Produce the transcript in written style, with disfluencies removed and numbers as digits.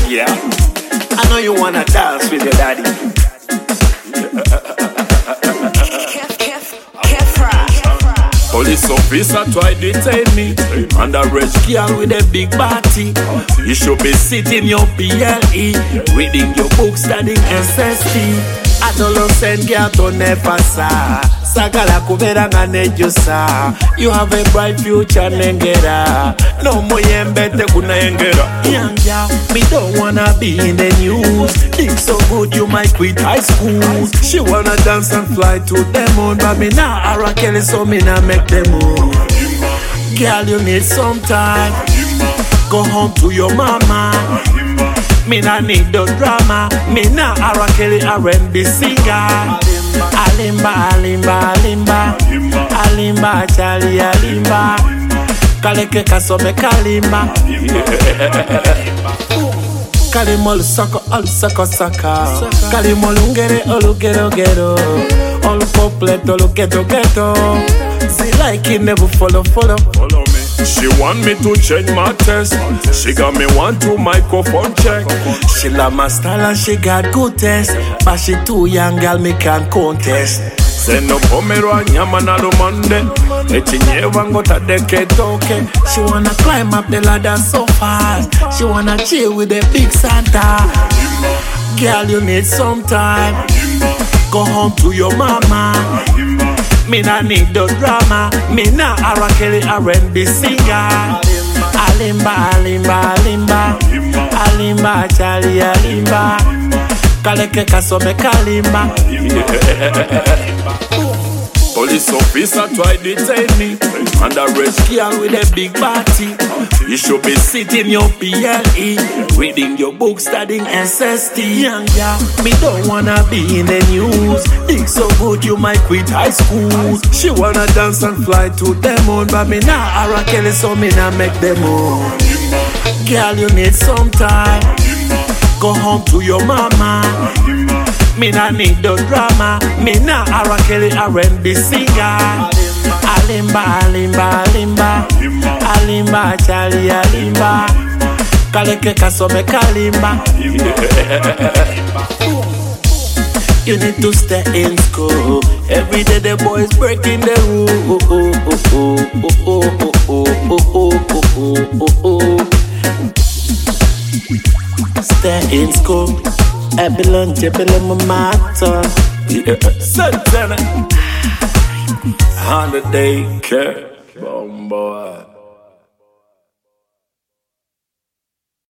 Yeah, I know you wanna dance with your daddy. Police officer try to detain me. Underage girl with a big body. You should be sitting your PLE, reading your books, studying SST. Adolescent girl don't never sa Sagala kubera nga nejusa. You have a bright future nengera. No more yembete kuna yengera. Young girl, me don't wanna be in the news. Think so good you might quit high school. She wanna dance and fly to the moon, but me nah Ara Kelly, so me nah make the move. Girl, you need some time. Go home to your mama. Me nah need no drama. Me nah Ara Kelly, R&B singer. Alimba, alimba, alimba, alimba, Charlie, alimba. Kaleke kasome kalimba. Kalimol soko, all soko saka. Kalimol ungere, all gero gero. All poplet, all ghetto ghetto. See like it never follow me. She want me to change my test. She got me want to microphone check. She love my style and she got good taste. But she too young, girl, me can't contest. Seno pomero anyama na lumande. Echinyewa ngota deke toke. She wanna climb up the ladder so fast. She wanna chill with the big Santa. Girl, you need some time. Go home to your mama. Me nah need no drama. Me nah Ara Kelly, R&B singer. Alimba, alimba, alimba, alimba, Charlie, alimba. Kaleke kasome kalimba. Police officer try to detain me. Underage girl with a big body. You should be sitting your PLE, reading your books, studying SST. Young girl, me don't wanna be in the news. Think so good you might quit high school. She wanna dance and fly to the moon, but me nah Ara Kelly, so me nah make the move. Girl, you need some time. Go home to your mama. Me nah need no drama. Me nah Ara Kelly, R&B singer. Alimba, alimba, alimba, alimba, Charlie, alimba. Kaleke kasome kalimba. You need to stay in school. Every day the boys breaking the rules. Stay in school. I belong to my matter. Santana. 100 day care. Boy.